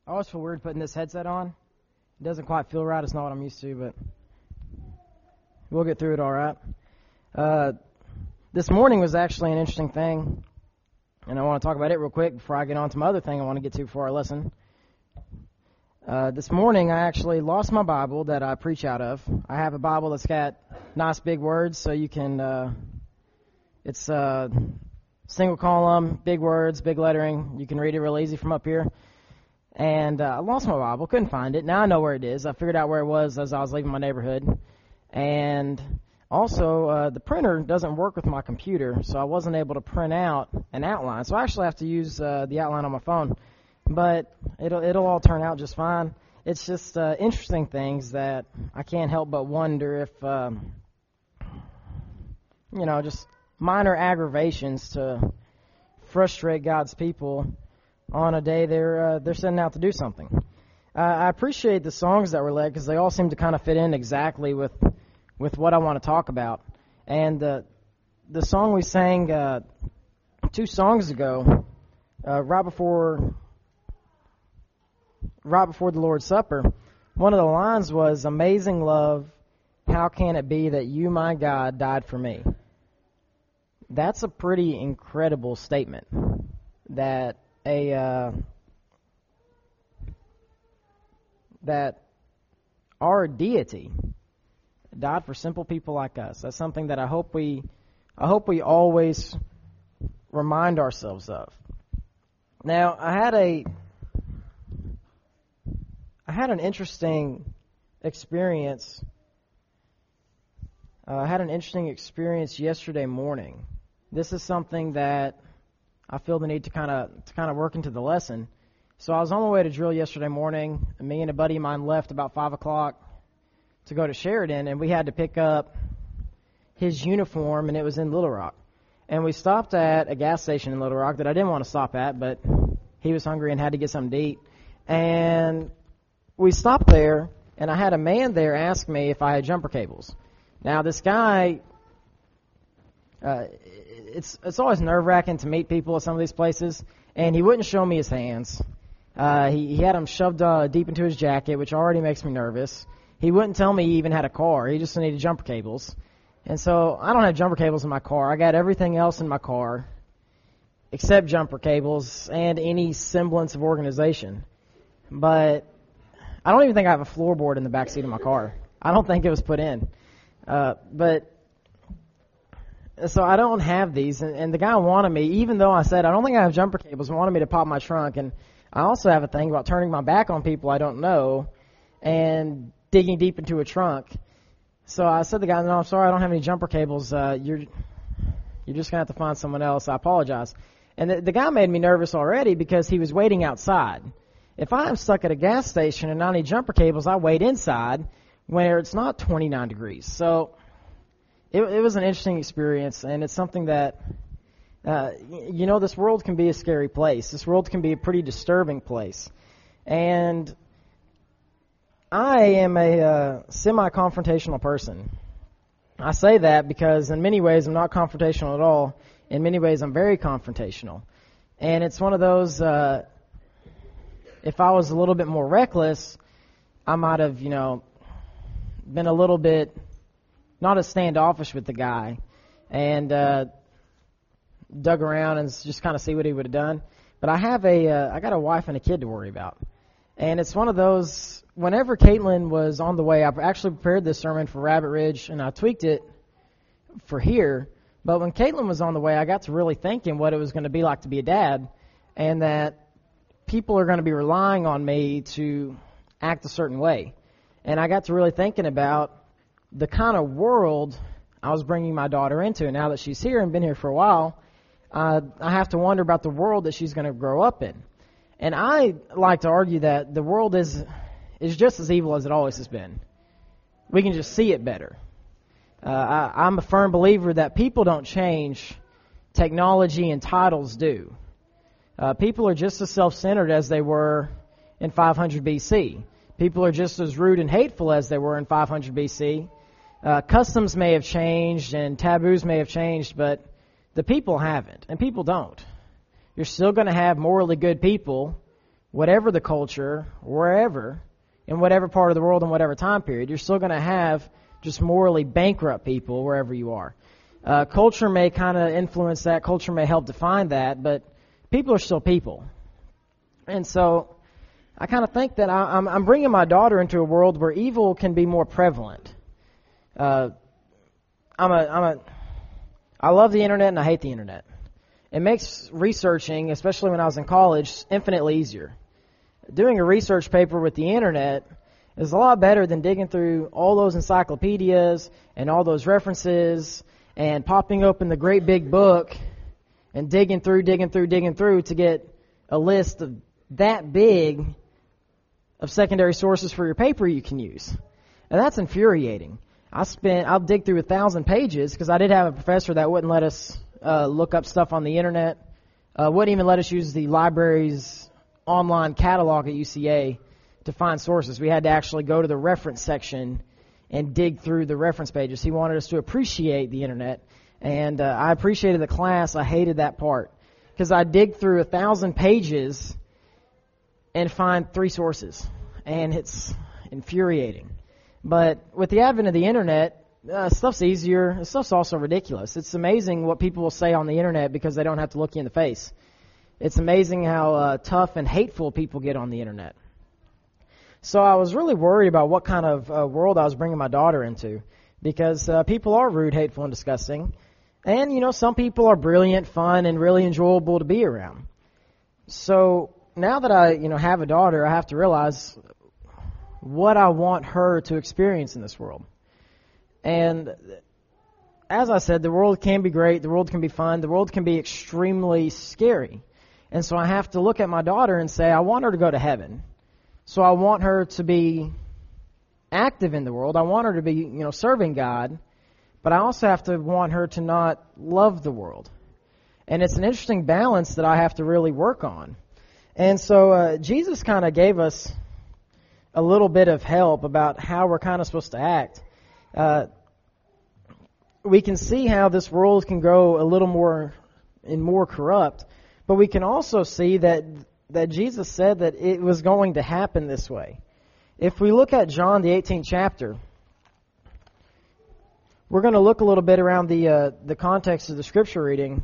I always feel weird putting this headset on. It doesn't quite feel right. It's not what I'm used to, but we'll get through it all right. This morning was actually an interesting thing, and I want to talk about it real quick before I get on to my other thing I want to get to before I listen. This morning I actually lost my Bible that I preach out of. I have a Bible that's got nice big words, so you can, it's single column, big words, big lettering. You can read it real easy from up here. And I lost my Bible, couldn't find it. Now I know where it is. I figured out where it was as I was leaving my neighborhood. And also, the printer doesn't work with my computer, so I wasn't able to print out an outline. So I actually have to use the outline on my phone. But it'll all turn out just fine. It's just interesting things that I can't help but wonder if, just minor aggravations to frustrate God's people on a day they're setting out to do something. I appreciate the songs that were led because they all seem to kind of fit in exactly with what I want to talk about. And the song we sang 2 songs ago, right before the Lord's Supper, one of the lines was, "Amazing love, how can it be that you, my God, died for me?" That's a pretty incredible statement, that that our deity died for simple people like us. That's something that I hope we always remind ourselves of. Now, I had an interesting experience. I had an interesting experience yesterday morning. This is something that I feel the need to kind of work into the lesson. So I was on my way to drill yesterday morning, and me and a buddy of mine left about 5 o'clock to go to Sheridan, and we had to pick up his uniform, and it was in Little Rock. And we stopped at a gas station in Little Rock that I didn't want to stop at, but he was hungry and had to get something to eat. And we stopped there, and I had a man there ask me if I had jumper cables. Now, this guy, it's always nerve-wracking to meet people at some of these places, and he wouldn't show me his hands. He had them shoved deep into his jacket, which already makes me nervous. He wouldn't tell me he even had a car. He just needed jumper cables. And so I don't have jumper cables in my car. I got everything else in my car except jumper cables and any semblance of organization. But I don't even think I have a floorboard in the back seat of my car. I don't think it was put in. But so I don't have these. And the guy wanted me, even though I said I don't think I have jumper cables, wanted me to pop my trunk. And I also have a thing about turning my back on people I don't know and digging deep into a trunk. So I said to the guy, "No, I'm sorry, I don't have any jumper cables. You're just going to have to find someone else. I apologize." And the guy made me nervous already because he was waiting outside. If I'm stuck at a gas station and I need jumper cables, I wait inside where it's not 29 degrees. So it was an interesting experience, and it's something that, this world can be a scary place. This world can be a pretty disturbing place. And I am a semi-confrontational person. I say that because in many ways I'm not confrontational at all. In many ways I'm very confrontational. And it's one of those, if I was a little bit more reckless, I might have, been a little bit not as standoffish with the guy and dug around and just kind of see what he would have done. But I got a wife and a kid to worry about. And it's one of those, whenever Caitlin was on the way, I actually prepared this sermon for Rabbit Ridge, and I tweaked it for here. But when Caitlin was on the way, I got to really thinking what it was going to be like to be a dad, and that people are going to be relying on me to act a certain way. And I got to really thinking about the kind of world I was bringing my daughter into. And now that she's here and been here for a while, I have to wonder about the world that she's going to grow up in. And I like to argue that the world is just as evil as it always has been. We can just see it better. I'm a firm believer that people don't change, technology and titles do. People are just as self-centered as they were in 500 BC. People are just as rude and hateful as they were in 500 BC. Customs may have changed and taboos may have changed, but the people haven't, and people don't. You're still going to have morally good people whatever the culture, wherever, in whatever part of the world, in whatever time period, you're still going to have just morally bankrupt people wherever you are. Culture may kind of influence that. Culture may help define that, but people are still people. And so I kind of think that I'm bringing my daughter into a world where evil can be more prevalent. I love the internet and I hate the internet. It makes researching, especially when I was in college, infinitely easier. Doing a research paper with the internet is a lot better than digging through all those encyclopedias and all those references and popping open the great big book and digging through to get a list of that big of secondary sources for your paper you can use. And that's infuriating. I'll dig through 1,000 pages because I did have a professor that wouldn't let us look up stuff on the internet, wouldn't even let us use the library's online catalog at UCA to find sources. We had to actually go to the reference section and dig through the reference pages. He wanted us to appreciate the internet, and I appreciated the class. I hated that part because I dig through 1,000 pages and find 3 sources, and it's infuriating. But with the advent of the internet, stuff's easier. Stuff's also ridiculous. It's amazing what people will say on the internet because they don't have to look you in the face. It's amazing how tough and hateful people get on the internet. So I was really worried about what kind of world I was bringing my daughter into because people are rude, hateful, and disgusting. And, some people are brilliant, fun, and really enjoyable to be around. So now that I, have a daughter, I have to realize what I want her to experience in this world. And as I said, the world can be great, the world can be fun, the world can be extremely scary. And so I have to look at my daughter and say, I want her to go to heaven. So I want her to be active in the world. I want her to be, serving God. But I also have to want her to not love the world. And it's an interesting balance that I have to really work on. And so Jesus kind of gave us a little bit of help about how we're kind of supposed to act. We can see how this world can go a little more corrupt, but we can also see that Jesus said that it was going to happen this way. If we look at John, the 18th chapter, we're going to look a little bit around the context of the scripture reading.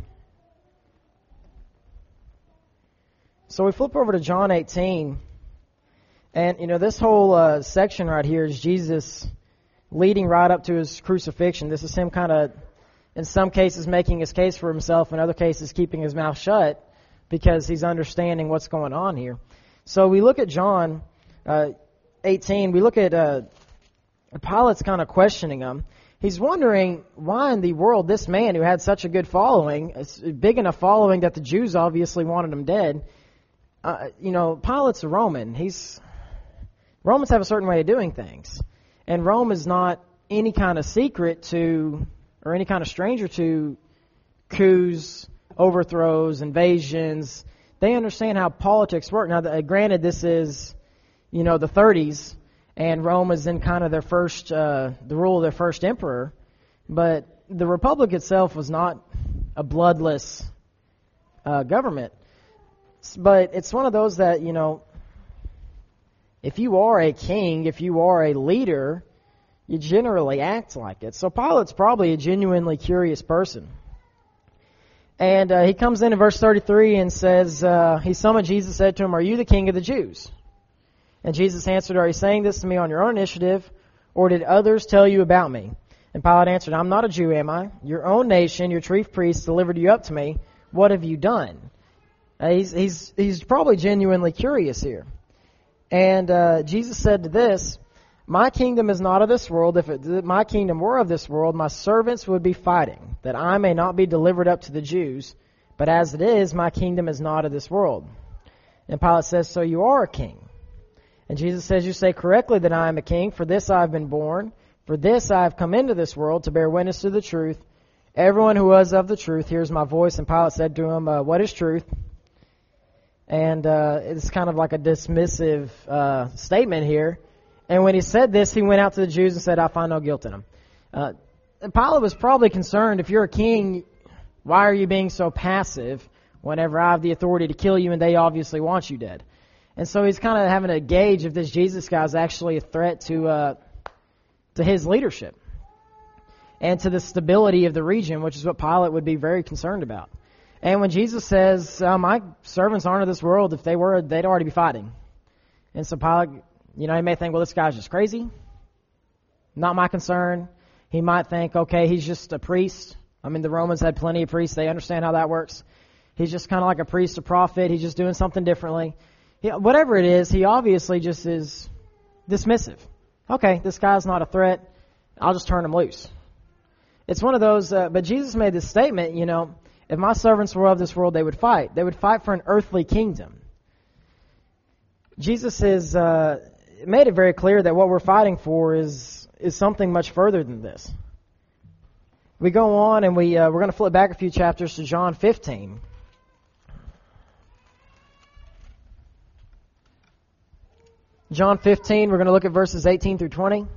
So we flip over to John 18, and this whole section right here is Jesus leading right up to his crucifixion. This is him kind of, in some cases, making his case for himself, in other cases, keeping his mouth shut because he's understanding what's going on here. So we look at John 18. We look at Pilate's kind of questioning him. He's wondering why in the world this man who had such a good following, a big enough following that the Jews obviously wanted him dead. Pilate's a Roman. Romans have a certain way of doing things. And Rome is not any kind of secret to, or any kind of stranger to coups, overthrows, invasions. They understand how politics work. Now, granted, this is, the 30s, and Rome is in kind of their first, the rule of their first emperor. But the Republic itself was not a bloodless government. But it's one of those that, if you are a king, if you are a leader, you generally act like it. So Pilate's probably a genuinely curious person. And he comes in verse 33 and says, he summoned Jesus, said to him, "Are you the king of the Jews?" And Jesus answered, "Are you saying this to me on your own initiative, or did others tell you about me?" And Pilate answered, "I'm not a Jew, am I? Your own nation, your chief priests delivered you up to me. What have you done?" He's probably genuinely curious here. And Jesus said to this, "My kingdom is not of this world. If my kingdom were of this world, my servants would be fighting, that I may not be delivered up to the Jews. But as it is, my kingdom is not of this world." And Pilate says, "So you are a king?" And Jesus says, "You say correctly that I am a king. For this I have been born. For this I have come into this world, to bear witness to the truth. Everyone who was of the truth hears my voice." And Pilate said to him, "What is truth?" And it's kind of like a dismissive statement here. And when he said this, he went out to the Jews and said, "I find no guilt in him." And Pilate was probably concerned, if you're a king, why are you being so passive whenever I have the authority to kill you and they obviously want you dead? And so he's kind of having to gauge if this Jesus guy is actually a threat to his leadership and to the stability of the region, which is what Pilate would be very concerned about. And when Jesus says, my servants aren't of this world, if they were, they'd already be fighting. And so Pilate, he may think, well, this guy's just crazy. Not my concern. He might think, okay, he's just a priest. The Romans had plenty of priests. They understand how that works. He's just kind of like a priest, a prophet. He's just doing something differently. Whatever it is, he obviously just is dismissive. Okay, this guy's not a threat. I'll just turn him loose. It's one of those, but Jesus made this statement, if my servants were of this world, they would fight. They would fight for an earthly kingdom. Jesus has made it very clear that what we're fighting for is something much further than this. We go on and we're going to flip back a few chapters to John 15. John 15, we're going to look at verses 18 through 20.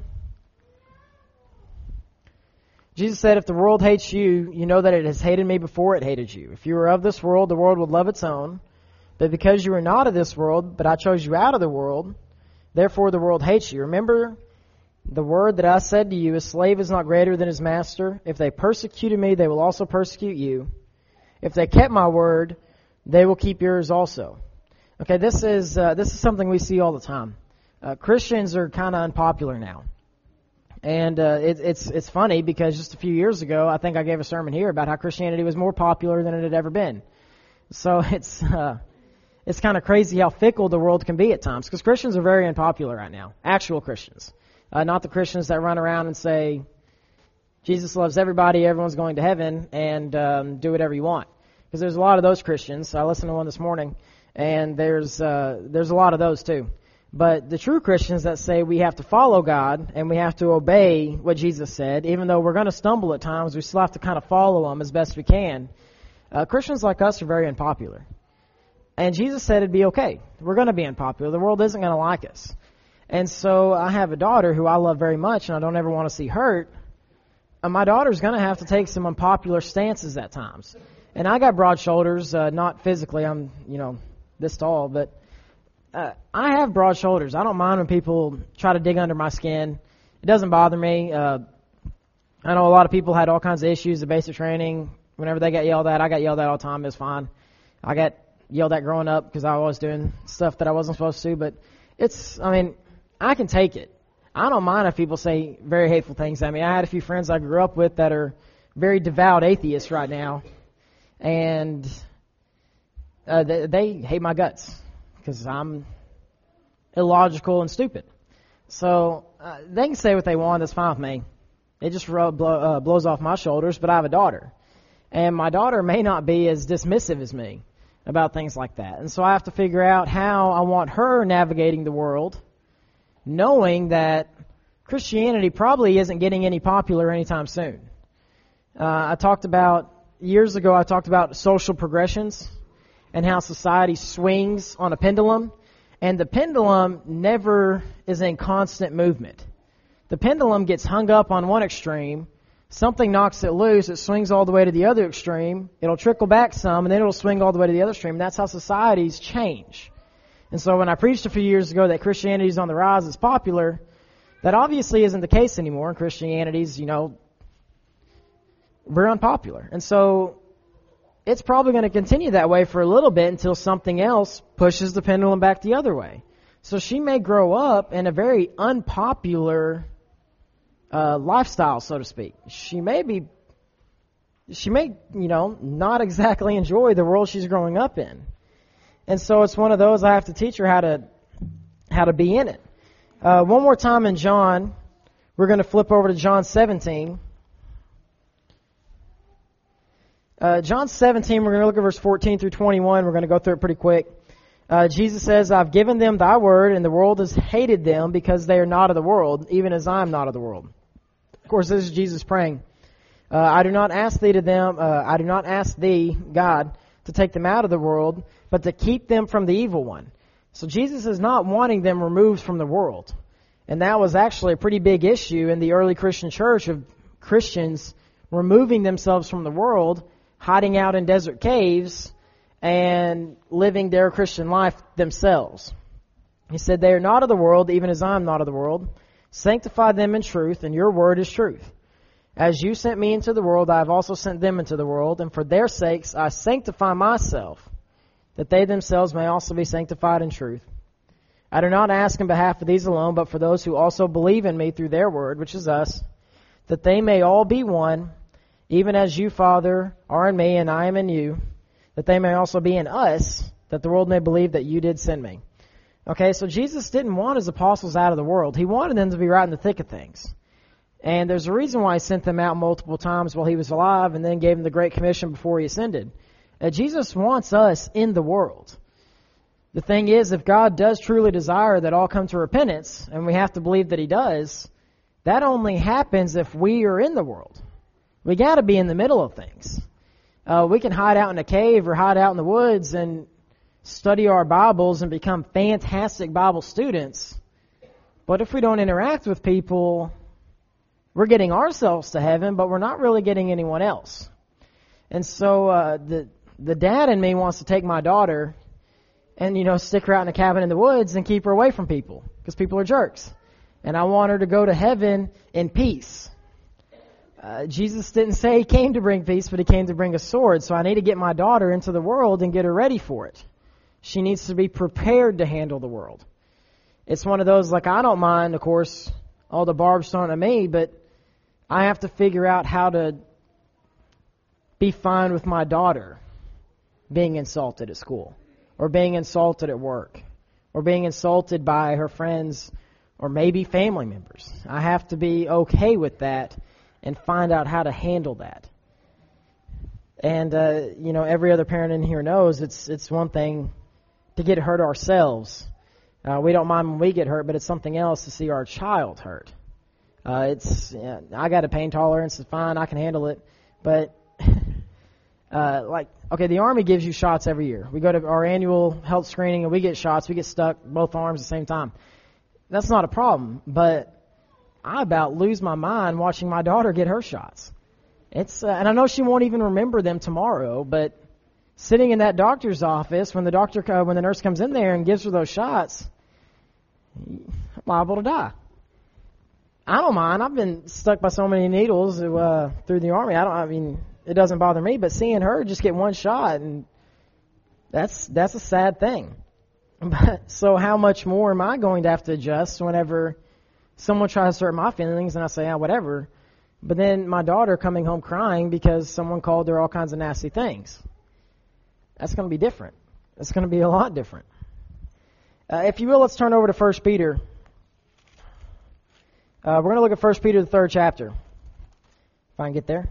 Jesus said, if the world hates you, you know that it has hated me before it hated you. If you were of this world, the world would love its own. But because you are not of this world, but I chose you out of the world, therefore the world hates you. Remember the word that I said to you, a slave is not greater than his master. If they persecuted me, they will also persecute you. If they kept my word, they will keep yours also. Okay, this is something we see all the time. Christians are kind of unpopular now. And it's funny because just a few years ago, I think I gave a sermon here about how Christianity was more popular than it had ever been. So it's kind of crazy how fickle the world can be at times, because Christians are very unpopular right now. Actual Christians. Not the Christians that run around and say, Jesus loves everybody, everyone's going to heaven, and do whatever you want. Because there's a lot of those Christians. I listened to one this morning, and there's a lot of those too. But the true Christians that say we have to follow God and we have to obey what Jesus said, even though we're going to stumble at times, we still have to kind of follow Him as best we can. Christians like us are very unpopular. And Jesus said it'd be okay. We're going to be unpopular. The world isn't going to like us. And so I have a daughter who I love very much and I don't ever want to see hurt. And my daughter's going to have to take some unpopular stances at times. And I got broad shoulders, not physically, I'm, this tall, but I have broad shoulders. I don't mind when people try to dig under my skin. It doesn't bother me. I know a lot of people had all kinds of issues at basic training. Whenever they got yelled at, I got yelled at all the time. It's fine. I got yelled at growing up because I was doing stuff that I wasn't supposed to. But I can take it. I don't mind if people say very hateful things at me. I had a few friends I grew up with that are very devout atheists right now. And they hate my guts because I'm illogical and stupid. So they can say what they want. That's fine with me. It just blows off my shoulders. But I have a daughter. And my daughter may not be as dismissive as me about things like that. And so I have to figure out how I want her navigating the world, knowing that Christianity probably isn't getting any popular anytime soon. Years ago, I talked about social progressions and how society swings on a pendulum. And the pendulum never is in constant movement. The pendulum gets hung up on one extreme. Something knocks it loose. It swings all the way to the other extreme. It'll trickle back some, and then it'll swing all the way to the other extreme. And that's how societies change. And so when I preached a few years ago that Christianity is on the rise, it's popular, that obviously isn't the case anymore. Christianity's, we're unpopular. And so it's probably going to continue that way for a little bit until something else pushes the pendulum back the other way. So she may grow up in a very unpopular lifestyle, so to speak. She may, not exactly enjoy the world she's growing up in. And so it's one of those I have to teach her how to be in it. One more time in John, we're going to flip over to John 17. John 17, we're going to look at verse 14 through 21. We're going to go through it pretty quick. Jesus says, I've given them thy word, and the world has hated them because they are not of the world, even as I am not of the world. Of course, this is Jesus praying. I do not ask thee, God, to take them out of the world, but to keep them from the evil one. So Jesus is not wanting them removed from the world. And that was actually a pretty big issue in the early Christian church of Christians removing themselves from the world, hiding out in desert caves, and living their Christian life themselves. He said, they are not of the world, even as I am not of the world. Sanctify them in truth, and your word is truth. As you sent me into the world, I have also sent them into the world, and for their sakes I sanctify myself, that they themselves may also be sanctified in truth. I do not ask in behalf of these alone, but for those who also believe in me through their word, which is us, that they may all be one, even as you, Father, are in me and I am in you, that they may also be in us, that the world may believe that you did send me. Okay, so Jesus didn't want his apostles out of the world. He wanted them to be right in the thick of things. And there's a reason why he sent them out multiple times while he was alive and then gave them the Great Commission before he ascended. Jesus wants us in the world. The thing is, if God does truly desire that all come to repentance, and we have to believe that he does, that only happens if we are in the world. We got to be in the middle of things. We can hide out in a cave or hide out in the woods and study our Bibles and become fantastic Bible students. But if we don't interact with people, we're getting ourselves to heaven, but we're not really getting anyone else. And so the dad in me wants to take my daughter and, stick her out in a cabin in the woods and keep her away from people because people are jerks. And I want her to go to heaven in peace. Jesus didn't say he came to bring peace, but he came to bring a sword. So I need to get my daughter into the world and get her ready for it. She needs to be prepared to handle the world. It's one of those, like, I don't mind, of course, all the barbs thrown at me, but I have to figure out how to be fine with my daughter being insulted at school, or being insulted at work, or being insulted by her friends, or maybe family members. I have to be okay with that and find out how to handle that. And, every other parent in here knows it's one thing to get hurt ourselves. We don't mind when we get hurt, but it's something else to see our child hurt. I got a pain tolerance. It's fine. I can handle it. But, the Army gives you shots every year. We go to our annual health screening and we get shots. We get stuck both arms at the same time. That's not a problem. But I about lose my mind watching my daughter get her shots. And I know she won't even remember them tomorrow, but sitting in that doctor's office when the nurse comes in there and gives her those shots, I'm liable to die. I don't mind. I've been stuck by so many needles through the Army. It doesn't bother me, but seeing her just get one shot, and that's a sad thing. So how much more am I going to have to adjust whenever someone tries to hurt my feelings and I say, whatever. But then my daughter coming home crying because someone called her all kinds of nasty things. That's going to be different. It's going to be a lot different. If you will, let's turn over to 1 Peter. We're going to look at 1 Peter, the 3rd chapter. If I can get there.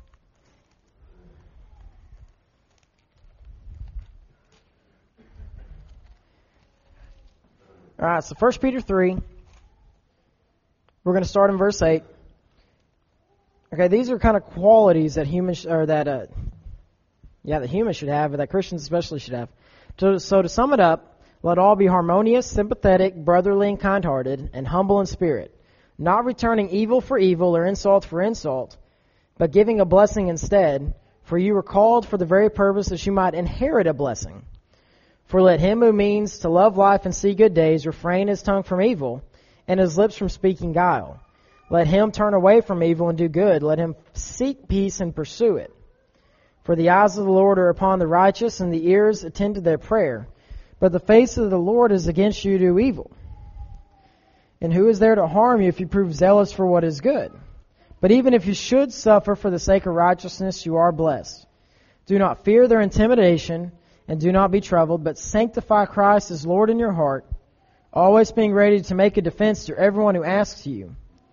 All right, so 1 Peter 3. We're going to start in verse 8. Okay, these are kind of qualities that humans that humans should have, or that Christians especially should have. So to sum it up, let all be harmonious, sympathetic, brotherly, and kind-hearted, and humble in spirit, not returning evil for evil or insult for insult, but giving a blessing instead, for you were called for the very purpose that you might inherit a blessing. For let him who means to love life and see good days refrain his tongue from evil, and his lips from speaking guile. Let him turn away from evil and do good. Let him seek peace and pursue it. For the eyes of the Lord are upon the righteous, and the ears attend to their prayer. But the face of the Lord is against you to do evil. And who is there to harm you if you prove zealous for what is good? But even if you should suffer for the sake of righteousness, you are blessed. Do not fear their intimidation, and do not be troubled, but sanctify Christ as Lord in your heart, always being ready to make a defense to everyone who asks you.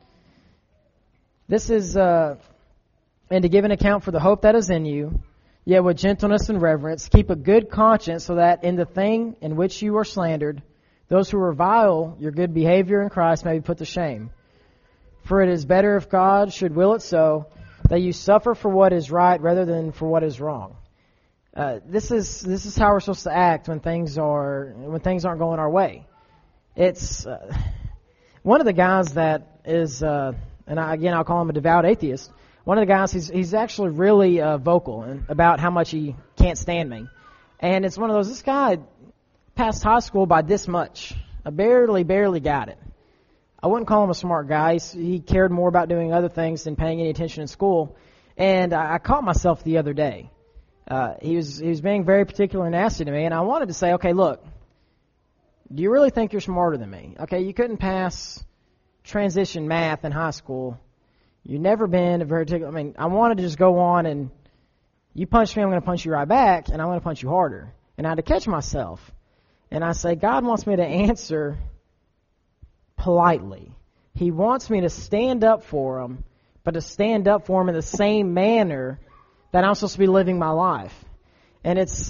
This is, and to give an account for the hope that is in you, yet with gentleness and reverence, keep a good conscience, so that in the thing in which you are slandered, those who revile your good behavior in Christ may be put to shame. For it is better if God should will it so, that you suffer for what is right rather than for what is wrong. This is how we're supposed to act when things aren't going our way. It's one of the guys that is, I'll call him a devout atheist. One of the guys, he's actually really vocal about how much he can't stand me, and it's one of those. This guy passed high school by this much. I barely got it. I wouldn't call him a smart guy. He cared more about doing other things than paying any attention in school. And I caught myself the other day. He was being very particular and nasty to me, and I wanted to say, okay, look, do you really think you're smarter than me? Okay, you couldn't pass transition math in high school. You've never been a very particular. I mean, I wanted to just go on and you punch me, I'm going to punch you right back, and I'm going to punch you harder. And I had to catch myself. And I say, God wants me to answer politely. He wants me to stand up for him, but to stand up for him in the same manner that I'm supposed to be living my life. And it's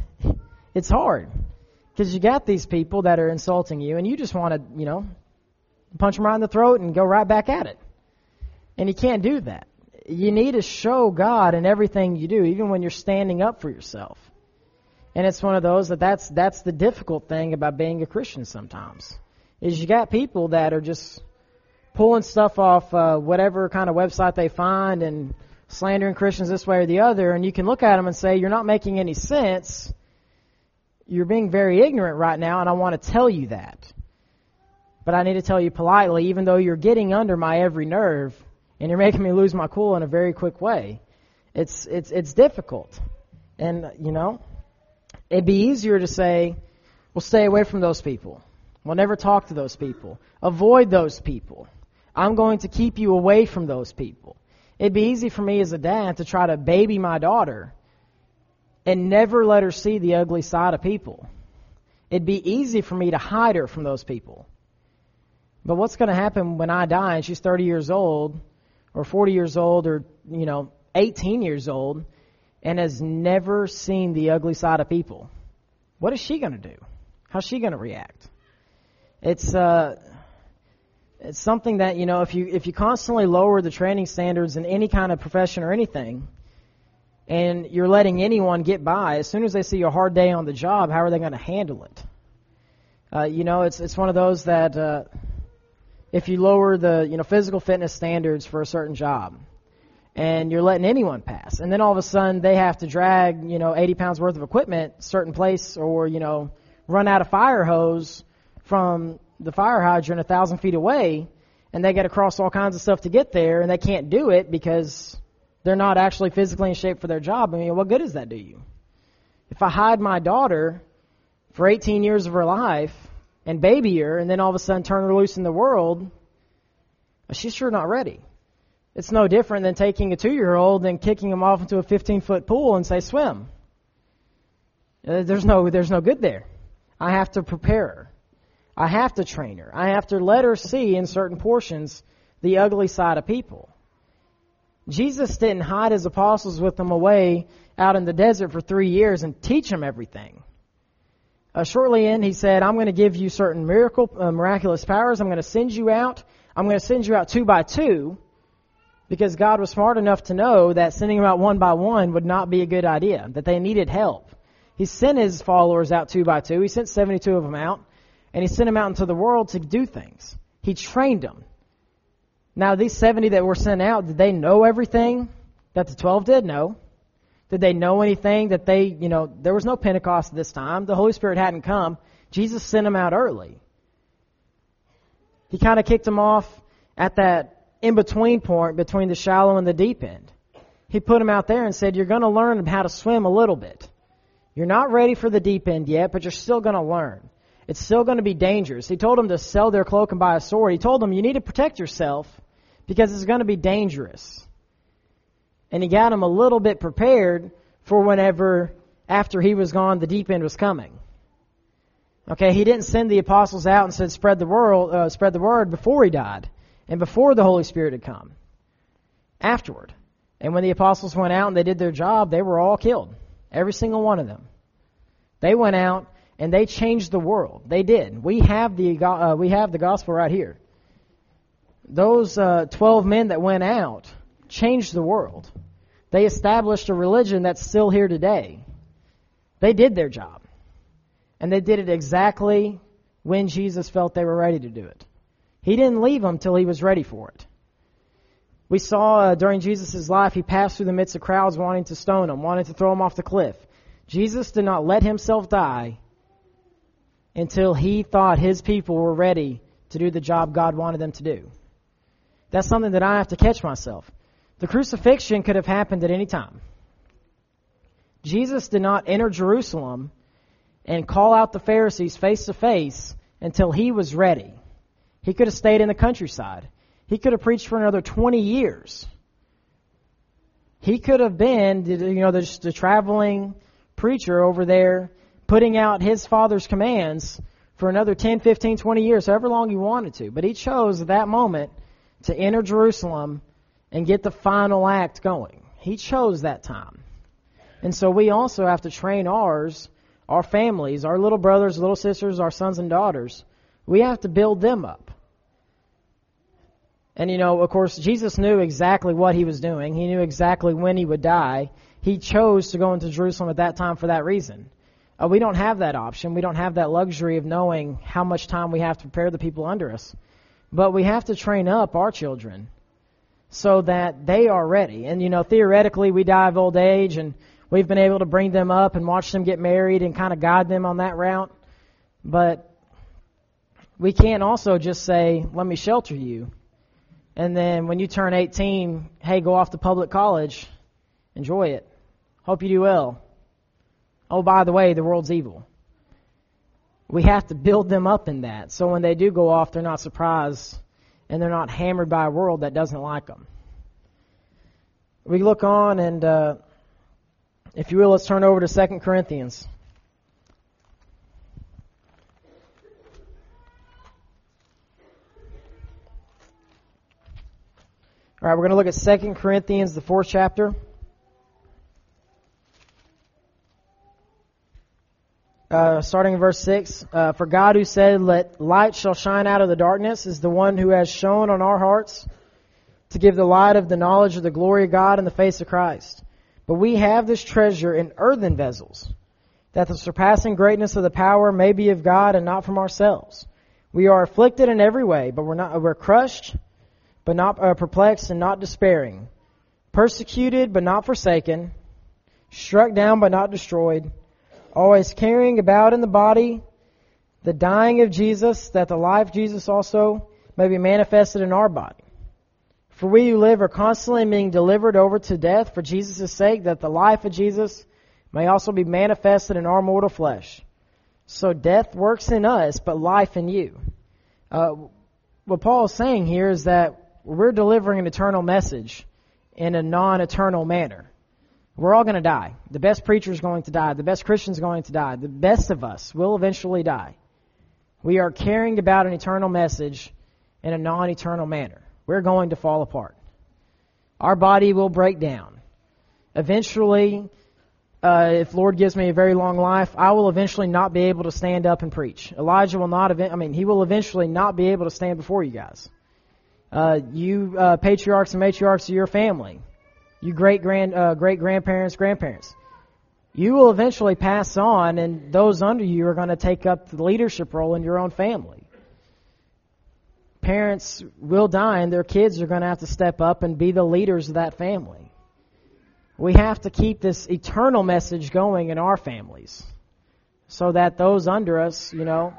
hard. Because you got these people that are insulting you, and you just want to, punch them right in the throat and go right back at it. And you can't do that. You need to show God in everything you do, even when you're standing up for yourself. And it's one of those that's the difficult thing about being a Christian sometimes, is you got people that are just pulling stuff off whatever kind of website they find and slandering Christians this way or the other, and you can look at them and say, you're not making any sense. You're being very ignorant right now, and I want to tell you that. But I need to tell you politely, even though you're getting under my every nerve, and you're making me lose my cool in a very quick way. It's difficult. And, it'd be easier to say, well, stay away from those people. We'll never talk to those people. Avoid those people. I'm going to keep you away from those people. It'd be easy for me as a dad to try to baby my daughter and never let her see the ugly side of people. It'd be easy for me to hide her from those people. But what's going to happen when I die and she's 30 years old or 40 years old or, 18 years old and has never seen the ugly side of people? What is she going to do? How's she going to react? It's something that, if you constantly lower the training standards in any kind of profession or anything, and you're letting anyone get by, as soon as they see a hard day on the job, how are they going to handle it? It's one of those that if you lower the physical fitness standards for a certain job, and you're letting anyone pass, and then all of a sudden they have to drag 80 pounds worth of equipment a certain place, or run out of fire hose from the fire hydrant 1,000 feet away, and they got to cross all kinds of stuff to get there, and they can't do it because they're not actually physically in shape for their job. I mean, what good does that do you? If I hide my daughter for 18 years of her life and baby her, and then all of a sudden turn her loose in the world, she's sure not ready. It's no different than taking a 2-year-old and kicking him off into a 15-foot pool and say, swim. There's no good there. I have to prepare her. I have to train her. I have to let her see in certain portions the ugly side of people. Jesus didn't hide his apostles with them away out in the desert for 3 years and teach them everything. Shortly in, he said, I'm going to give you certain miraculous powers. I'm going to send you out. I'm going to send you out 2 by 2, because God was smart enough to know that sending them out 1 by 1 would not be a good idea, that they needed help. He sent his followers out 2 by 2. He sent 72 of them out, and he sent them out into the world to do things. He trained them. Now, these 70 that were sent out, did they know everything that the 12 did? No. Did they know anything that there was no Pentecost at this time. The Holy Spirit hadn't come. Jesus sent them out early. He kind of kicked them off at that in-between point between the shallow and the deep end. He put them out there and said, you're going to learn how to swim a little bit. You're not ready for the deep end yet, but you're still going to learn. It's still going to be dangerous. He told them to sell their cloak and buy a sword. He told them you need to protect yourself because it's going to be dangerous. And he got them a little bit prepared for whenever, after he was gone, the deep end was coming. Okay, he didn't send the apostles out and said spread the word before he died and before the Holy Spirit had come. Afterward. And when the apostles went out and they did their job, they were all killed. Every single one of them. They went out and they changed the world. They did. We have the gospel right here. Those 12 men that went out changed the world. They established a religion that's still here today. They did their job. And they did it exactly when Jesus felt they were ready to do it. He didn't leave them till he was ready for it. We saw during Jesus' life, he passed through the midst of crowds wanting to stone him, wanting to throw him off the cliff. Jesus did not let himself die until he thought his people were ready to do the job God wanted them to do. That's something that I have to catch myself. The crucifixion could have happened at any time. Jesus did not enter Jerusalem and call out the Pharisees face to face until he was ready. He could have stayed in the countryside. He could have preached for another 20 years. He could have been, the traveling preacher over there putting out his Father's commands for another 10, 15, 20 years, however long he wanted to. But he chose at that moment to enter Jerusalem and get the final act going. He chose that time. And so we also have to train our families, our little brothers, little sisters, our sons and daughters. We have to build them up. And, of course, Jesus knew exactly what he was doing. He knew exactly when he would die. He chose to go into Jerusalem at that time for that reason. We don't have that option. We don't have that luxury of knowing how much time we have to prepare the people under us. But we have to train up our children so that they are ready. And, theoretically, we die of old age, and we've been able to bring them up and watch them get married and kind of guide them on that route. But we can't also just say, let me shelter you. And then when you turn 18, hey, go off to public college. Enjoy it. Hope you do well. Oh, by the way, the world's evil. We have to build them up in that. So when they do go off, they're not surprised and they're not hammered by a world that doesn't like them. We look on and, if you will, let's turn over to 2 Corinthians. All right, we're going to look at 2 Corinthians, the 4th chapter. Starting in verse 6. For God who said, let light shall shine out of the darkness, is the one who has shone on our hearts to give the light of the knowledge of the glory of God in the face of Christ. But we have this treasure in earthen vessels, that the surpassing greatness of the power may be of God and not from ourselves. We are afflicted in every way, but we're crushed, but not perplexed and not despairing, persecuted but not forsaken, struck down but not destroyed, always carrying about in the body the dying of Jesus, that the life of Jesus also may be manifested in our body. For we who live are constantly being delivered over to death for Jesus' sake, that the life of Jesus may also be manifested in our mortal flesh. So death works in us, but life in you. What Paul is saying here is that we're delivering an eternal message in a non-eternal manner. We're all going to die. The best preacher is going to die. The best Christian is going to die. The best of us will eventually die. We are carrying about an eternal message in a non-eternal manner. We're going to fall apart. Our body will break down. Eventually, if Lord gives me a very long life, I will eventually not be able to stand up and preach. Elijah will not, he will eventually not be able to stand before you guys. You patriarchs and matriarchs of your family, you great-grandparents, grandparents, you will eventually pass on, and those under you are going to take up the leadership role in your own family. Parents will die, and their kids are going to have to step up and be the leaders of that family. We have to keep this eternal message going in our families so that those under us,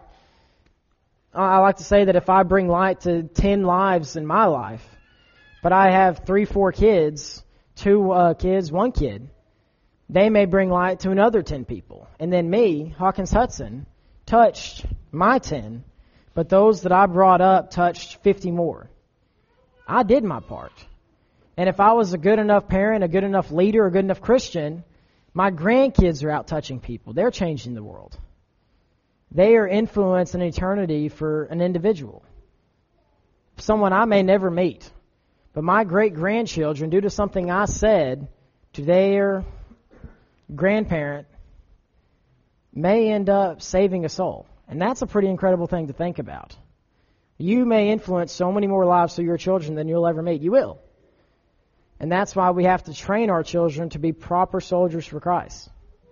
I like to say that if I bring light to 10 lives in my life, but I have 3, 4 kids, 2 kids, 1 kid, they may bring light to another 10 people. And then me, Hawkins Hudson, touched my 10, but those that I brought up touched 50 more. I did my part. And if I was a good enough parent, a good enough leader, a good enough Christian, my grandkids are out touching people. They're changing the world. They are influencing eternity for an individual. Someone I may never meet. But my great-grandchildren, due to something I said to their grandparent, may end up saving a soul. And that's a pretty incredible thing to think about. You may influence so many more lives through your children than you'll ever meet. You will. And that's why we have to train our children to be proper soldiers for Christ.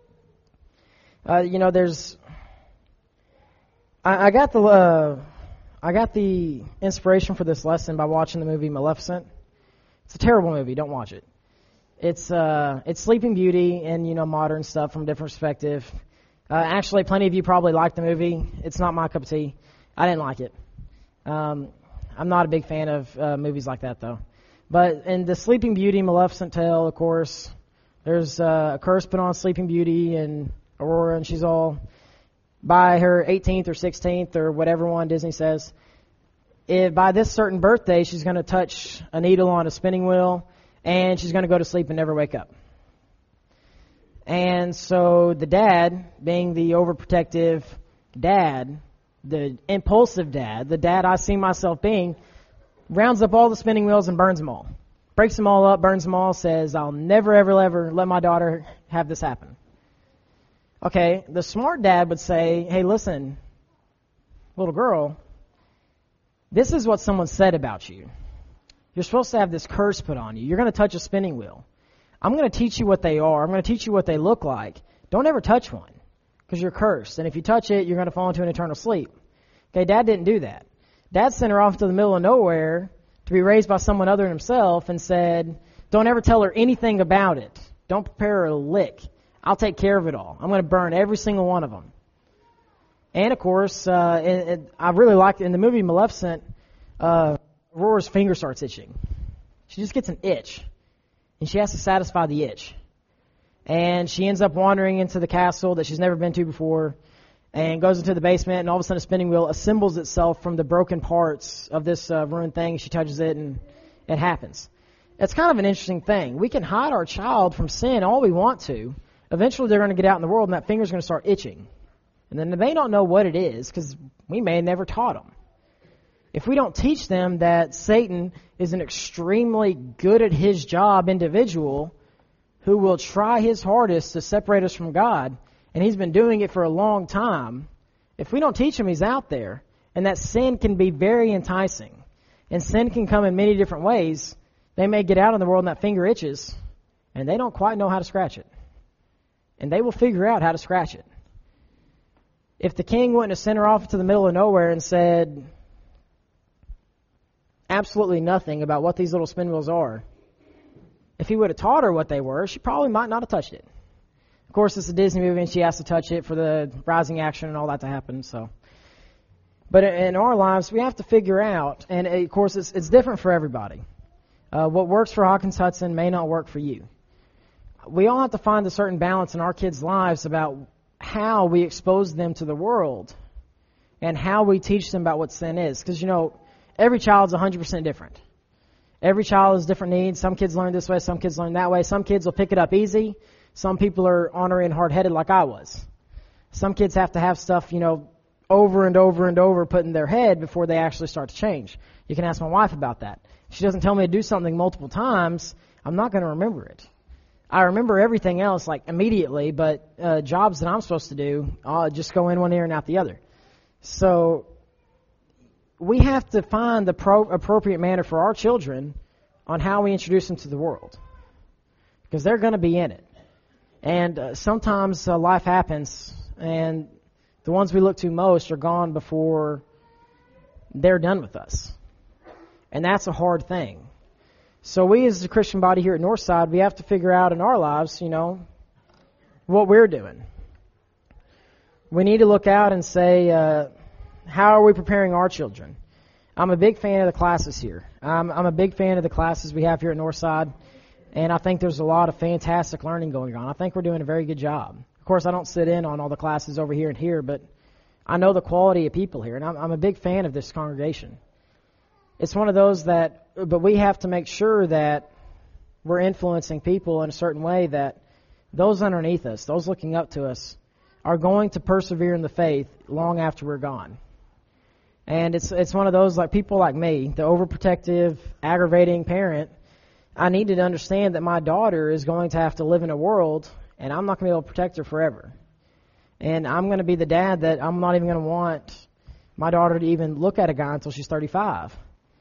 I got the inspiration for this lesson by watching the movie Maleficent. It's a terrible movie. Don't watch it. It's Sleeping Beauty and modern stuff from a different perspective. Actually, plenty of you probably liked the movie. It's not my cup of tea. I didn't like it. I'm not a big fan of movies like that, though. But in the Sleeping Beauty, Maleficent tale, of course, there's a curse put on Sleeping Beauty and Aurora, and she's all by her 18th or 16th or whatever one Disney says. If by this certain birthday, she's going to touch a needle on a spinning wheel, and she's going to go to sleep and never wake up. And so the dad, being the overprotective dad, the impulsive dad, the dad I see myself being, rounds up all the spinning wheels and burns them all. Breaks them all up, burns them all, says, I'll never, ever, ever let my daughter have this happen. Okay, the smart dad would say, hey, listen, little girl, this is what someone said about you. You're supposed to have this curse put on you. You're going to touch a spinning wheel. I'm going to teach you what they are. I'm going to teach you what they look like. Don't ever touch one because you're cursed. And if you touch it, you're going to fall into an eternal sleep. Okay, Dad didn't do that. Dad sent her off to the middle of nowhere to be raised by someone other than himself and said, don't ever tell her anything about it. Don't prepare her a lick. I'll take care of it all. I'm going to burn every single one of them. And, of course, I really liked it. In the movie Maleficent, Aurora's finger starts itching. She just gets an itch. And she has to satisfy the itch. And she ends up wandering into the castle that she's never been to before and goes into the basement, and all of a sudden a spinning wheel assembles itself from the broken parts of this ruined thing. She touches it, and it happens. It's kind of an interesting thing. We can hide our child from sin all we want to. Eventually they're going to get out in the world, and that finger's going to start itching. And then they may not know what it is because we may have never taught them. If we don't teach them that Satan is an extremely good at his job individual who will try his hardest to separate us from God, and he's been doing it for a long time, if we don't teach him he's out there, and that sin can be very enticing, and sin can come in many different ways, they may get out in the world and that finger itches, and they don't quite know how to scratch it. And they will figure out how to scratch it. If the king wouldn't have sent her off to the middle of nowhere and said absolutely nothing about what these little spin wheels are, if he would have taught her what they were, she probably might not have touched it. Of course, it's a Disney movie, and she has to touch it for the rising action and all that to happen. So, but in our lives, we have to figure out, and of course, it's different for everybody. What works for Hawkins Hudson may not work for you. We all have to find a certain balance in our kids' lives about how we expose them to the world and how we teach them about what sin is. Because, every child's 100% different. Every child has different needs. Some kids learn this way, some kids learn that way. Some kids will pick it up easy. Some people are ornery and hard-headed like I was. Some kids have to have stuff, over and over and over put in their head before they actually start to change. You can ask my wife about that. If she doesn't tell me to do something multiple times, I'm not going to remember it. I remember everything else immediately, but jobs that I'm supposed to do, I'll just go in one ear and out the other. So we have to find the appropriate manner for our children on how we introduce them to the world, because they're going to be in it. And sometimes life happens, and the ones we look to most are gone before they're done with us. And that's a hard thing. So we as a Christian body here at Northside, we have to figure out in our lives, what we're doing. We need to look out and say, how are we preparing our children? I'm a big fan of the classes here. I'm a big fan of the classes we have here at Northside, and I think there's a lot of fantastic learning going on. I think we're doing a very good job. Of course, I don't sit in on all the classes over here and here, but I know the quality of people here, and I'm a big fan of this congregation. It's one of those but we have to make sure that we're influencing people in a certain way that those underneath us, those looking up to us, are going to persevere in the faith long after we're gone. And it's one of those people like me, the overprotective, aggravating parent. I needed to understand that my daughter is going to have to live in a world, and I'm not going to be able to protect her forever. And I'm going to be the dad that I'm not even going to want my daughter to even look at a guy until she's 35.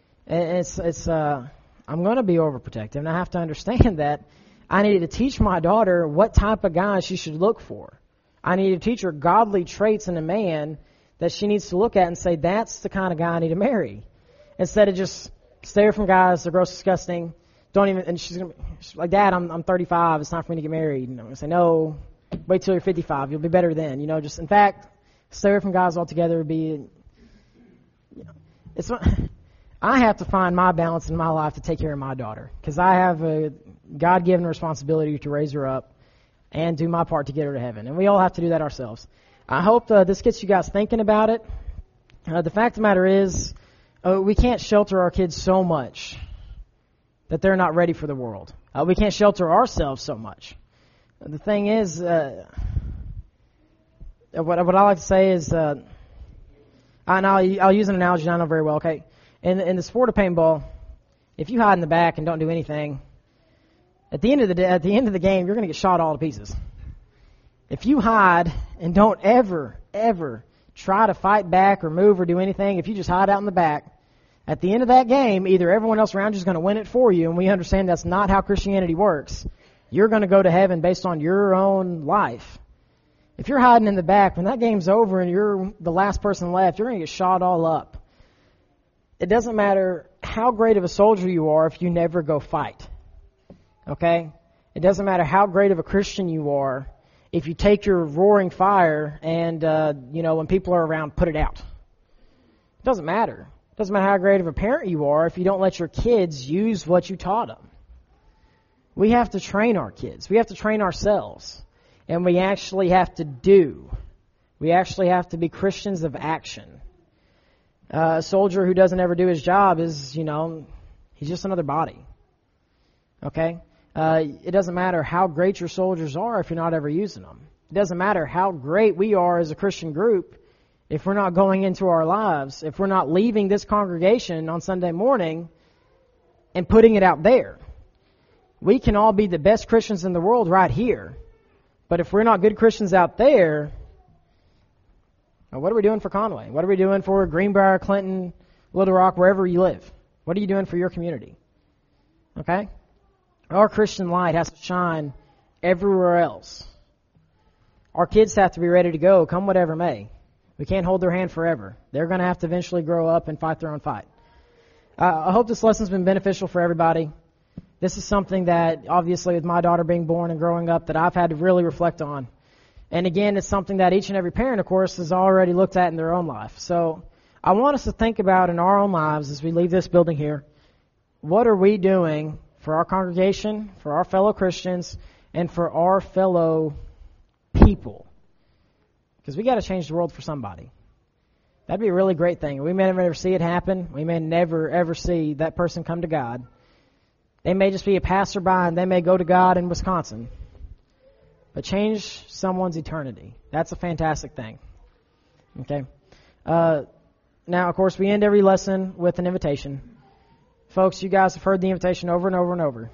And I'm going to be overprotective, and I have to understand that I needed to teach my daughter what type of guy she should look for. I needed to teach her godly traits in a man that she needs to look at and say, that's the kind of guy I need to marry. Instead of just stay away from guys, they're gross, disgusting. And she's like, Dad, I'm 35, it's time for me to get married. And I'm going to say, no, Wait till you're 55. You'll be better then. Just in fact, stay away from guys altogether. I have to find my balance in my life to take care of my daughter because I have a God-given responsibility to raise her up and do my part to get her to heaven. And we all have to do that ourselves. I hope this gets you guys thinking about it. The fact of the matter is, we can't shelter our kids so much that they're not ready for the world. We can't shelter ourselves so much. The thing is, what I like to say is, and I'll use an analogy I know very well. Okay, in the sport of paintball, if you hide in the back and don't do anything, at the end of the game, you're going to get shot all to pieces. If you hide and don't ever try to fight back or move or do anything, if you just hide out in the back, at the end of that game, either everyone else around you is going to win it for you, and we understand that's not how Christianity works. You're going to go to heaven based on your own life. If you're hiding in the back, when that game's over and you're the last person left, you're going to get shot all up. It doesn't matter how great of a soldier you are if you never go fight. Okay? It doesn't matter how great of a Christian you are if you take your roaring fire and, when people are around, put it out. It doesn't matter. It doesn't matter how great of a parent you are if you don't let your kids use what you taught them. We have to train our kids. We have to train ourselves. And we actually have to do. We actually have to be Christians of action. A soldier who doesn't ever do his job is, he's just another body. Okay? It doesn't matter how great your soldiers are if you're not ever using them. It doesn't matter how great we are as a Christian group if we're not going into our lives, if we're not leaving this congregation on Sunday morning and putting it out there. We can all be the best Christians in the world right here. But if we're not good Christians out there, what are we doing for Conway? What are we doing for Greenbrier, Clinton, Little Rock, wherever you live? What are you doing for your community? Okay? Our Christian light has to shine everywhere else. Our kids have to be ready to go, come whatever may. We can't hold their hand forever. They're going to have to eventually grow up and fight their own fight. I hope this lesson's been beneficial for everybody. This is something that, obviously, with my daughter being born and growing up, that I've had to really reflect on. And again, it's something that each and every parent, of course, has already looked at in their own life. So I want us to think about in our own lives as we leave this building here, what are we doing for our congregation, for our fellow Christians, and for our fellow people? Because we got to change the world for somebody. That'd be a really great thing. We may never see it happen. We may never, ever see that person come to God. They may just be a passerby and they may go to God in Wisconsin. But change someone's eternity. That's a fantastic thing. Okay? Now, of course, we end every lesson with an invitation. Folks, you guys have heard the invitation over and over and over.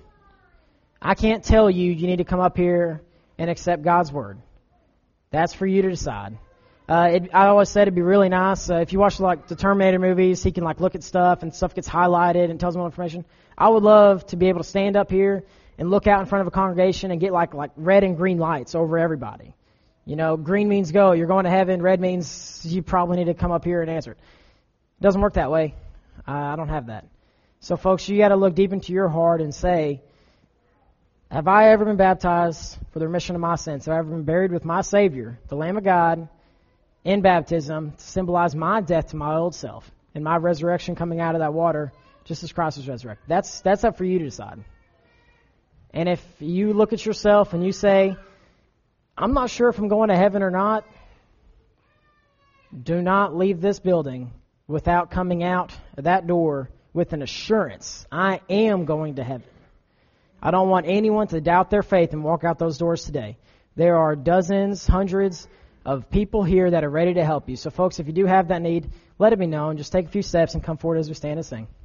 I can't tell you need to come up here and accept God's Word. That's for you to decide. I always said it'd be really nice if you watch the Terminator movies. He can look at stuff and stuff gets highlighted and tells more information. I would love to be able to stand up here and look out in front of a congregation and get like red and green lights over everybody. Green means go. You're going to heaven. Red means you probably need to come up here and answer it. It doesn't work that way. I don't have that. So, folks, you got to look deep into your heart and say, have I ever been baptized for the remission of my sins? Have I ever been buried with my Savior, the Lamb of God, in baptism to symbolize my death to my old self and my resurrection coming out of that water just as Christ was resurrected? That's up for you to decide. And if you look at yourself and you say, I'm not sure if I'm going to heaven or not, do not leave this building without coming out that door with an assurance, I am going to heaven. I don't want anyone to doubt their faith and walk out those doors today. There are dozens, hundreds of people here that are ready to help you. So, folks, if you do have that need, let it be known. Just take a few steps and come forward as we stand and sing.